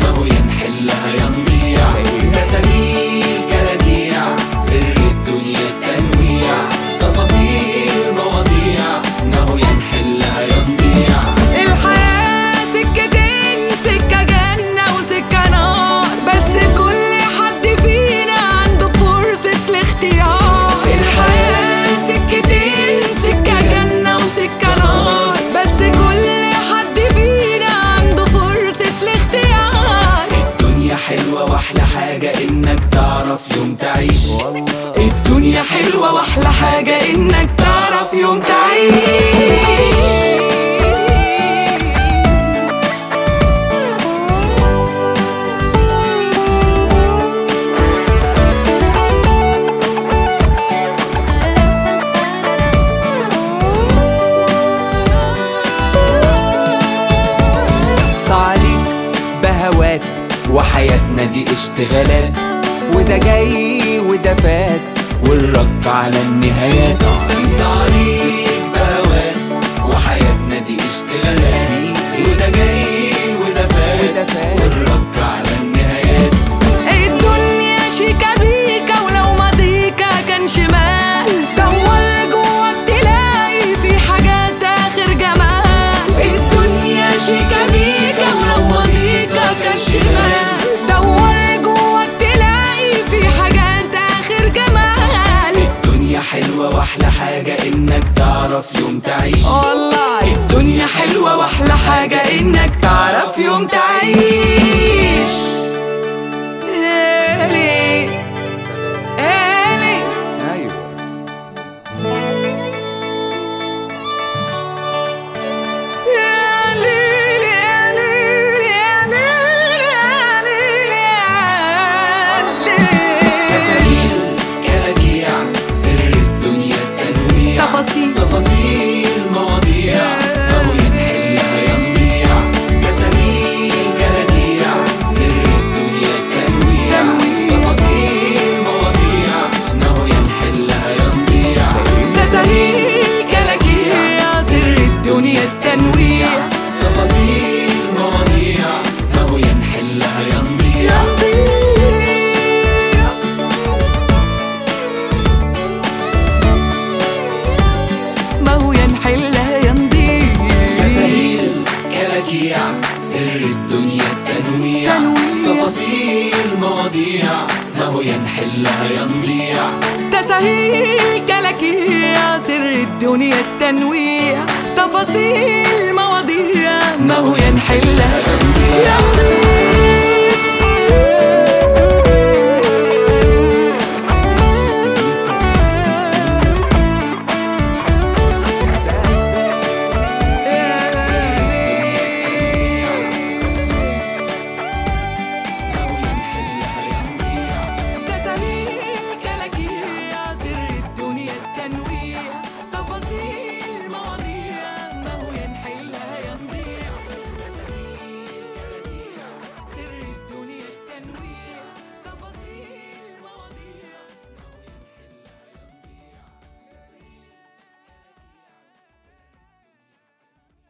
هو ينحلها ينضيع. تساليل كلاكيع سر الدنيا التنويع، تفاصيل مواضيع ما هو ينحلها ينضيع. الحياة سكتين، سكة جنة وسكة نار، بس كل حد فينا عنده فرصة الاختيار. الحياة سكتين، سكة جنة وسكة نار، بس كل حد فينا عنده فرصة الاختيار. الدنيا حلوة واحلى حاجة انك تعرف يوم تعيش. الدنيا حلوة واحلى حاجة انك تعرف يوم تعيش. صعليك بهوات وحياتنا دي اشتغالات، وده جاي وده فات والرد على النهايات. صعليك بهوات وحياتنا دي اشتغالات، وده جاي وده فات والرد على النهايات. الدنيا شيكا بيكا ولو ماضيكا كان شمال، دور جواك تلاقي في حاجات آخر جمال. الدنيا شيكا بيكا ولو ماضيكا كان شمال، دور جواك تلاقي في حاجات آخر جمال. الدنيا حلوة واحلى حاجة انك تعرف يوم تعيش. والله الدنيا حلوة واحلى حاجة انك تعرف يوم تعيش. إلي إلي ايوه تساليل كلاكيع سر الدنيا التنويع، تفاصيل مواضيع ما هو ينحلها ينضيع. تساليل كلاكيع سر الدنيا التنويع، تفاصيل مواضيع ما هو ينحلها ينضيع. تساليل كلاكيع سر الدنيا التنويع، تفاصيل مواضيع ما هو ينحلها ينضيع. ما هو ينحلها ينضيع. تساليل كلاكيع سر الدنيا التنويع، تفاصيل مواضيع ما هو ينحلها ينضيع. تساهيل كلاكيع سر الدنيا التنويع، تفاصيل مواضيع ما هو ينحلها ينضيع.